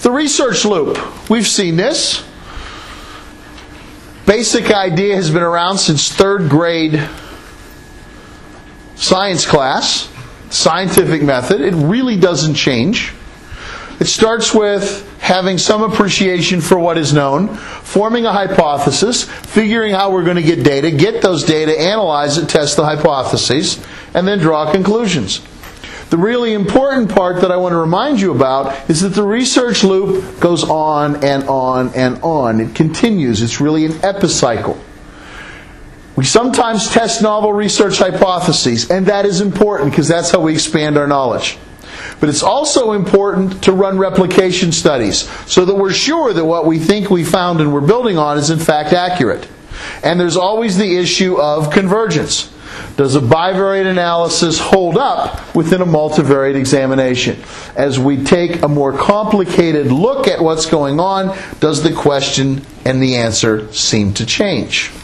The research loop. We've seen this. Basic idea has been around since third grade science class. Scientific method. It really doesn't change. It starts with having some appreciation for what is known, forming a hypothesis, figuring how we're going to get those data, analyze it, test the hypotheses, and then draw conclusions. The really important part that I want to remind you about is that the research loop goes on and on and on. It continues. It's really an epicycle. We sometimes test novel research hypotheses, and that is important because that's how we expand our knowledge. But it's also important to run replication studies so that we're sure that what we think we found and we're building on is in fact accurate. And there's always the issue of convergence. Does a bivariate analysis hold up within a multivariate examination? As we take a more complicated look at what's going on, does the question and the answer seem to change?